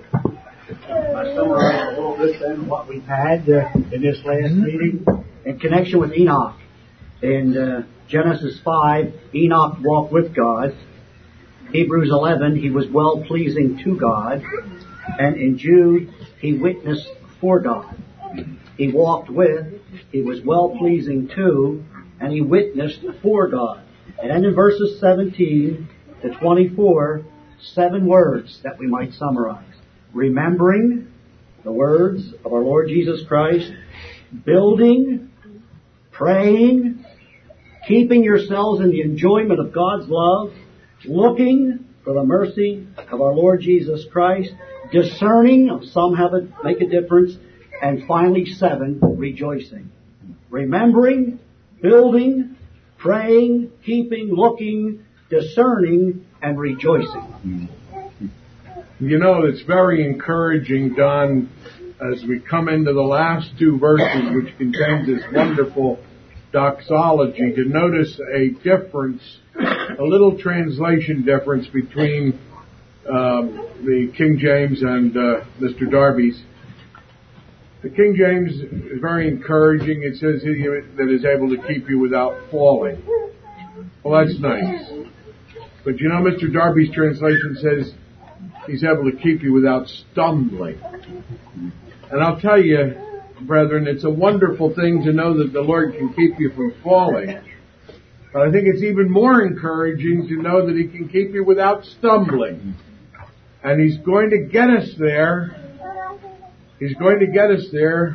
I summarize a little bit then what we've had uh, in this last meeting in connection with Enoch. In uh, Genesis five, Enoch walked with God. Hebrews eleven, he was well-pleasing to God. And in Jude, he witnessed for God. He walked with, he was well-pleasing to, and he witnessed for God. And then in verses seventeen to twenty-four, seven words that we might summarize. Remembering the words of our Lord Jesus Christ, building, praying, keeping yourselves in the enjoyment of God's love, looking for the mercy of our Lord Jesus Christ, discerning, some have it make a difference, and finally seven, rejoicing. Remembering, building, praying, keeping, looking, discerning, and rejoicing. You know, it's very encouraging, Don, as we come into the last two verses, which contains this wonderful doxology, to notice a difference, a little translation difference between um, the King James and uh, Mister Darby's. The King James is very encouraging. It says he that is able to keep you without falling. Well, that's nice. But you know, Mister Darby's translation says he's able to keep you without stumbling. And I'll tell you, brethren, it's a wonderful thing to know that the Lord can keep you from falling. But I think it's even more encouraging to know that He can keep you without stumbling. And He's going to get us there. He's going to get us there.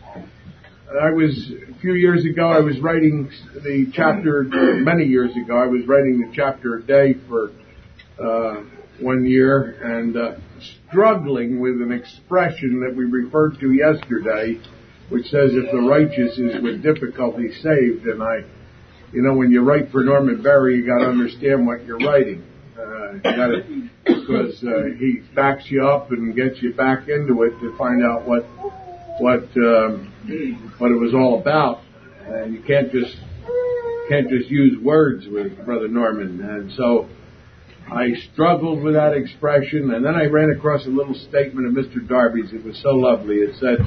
I was, a few years ago, I was writing the chapter, many years ago, I was writing the chapter a day for uh, one year, and uh, struggling with an expression that we referred to yesterday, which says, if the righteous is with difficulty saved. And I, you know, when you write for Norman Berry, you got to understand what you're writing. Uh, you got to, because uh, he backs you up and gets you back into it to find out what what um, what it was all about. And you can't just can't just use words with Brother Norman. And so I struggled with that expression, and then I ran across a little statement of Mister Darby's. It was so lovely. It said,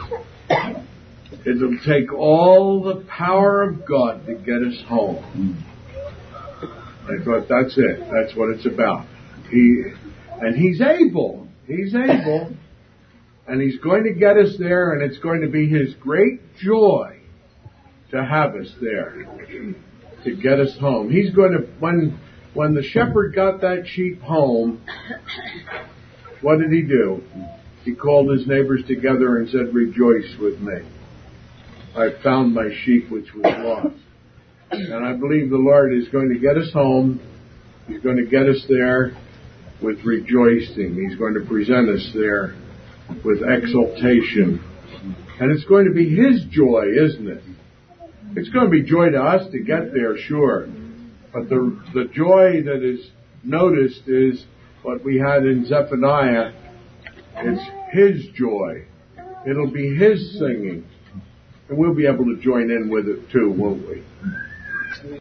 it'll take all the power of God to get us home. I thought, that's it. That's what it's about. He, and He's able. He's able. And He's going to get us there, and it's going to be His great joy to have us there, to get us home. He's going to, when, when the shepherd got that sheep home, what did he do? He called his neighbors together and said, rejoice with me. I found my sheep which was lost. And I believe the Lord is going to get us home. He's going to get us there with rejoicing. He's going to present us there with exultation. And it's going to be His joy, isn't it? It's going to be joy to us to get there, sure. But the the joy that is noticed is what we had in Zephaniah. It's His joy. It'll be His singing. And we'll be able to join in with it too, won't we?